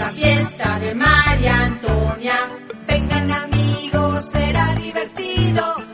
la fiesta de María Antonia. Vengan amigos, será divertido.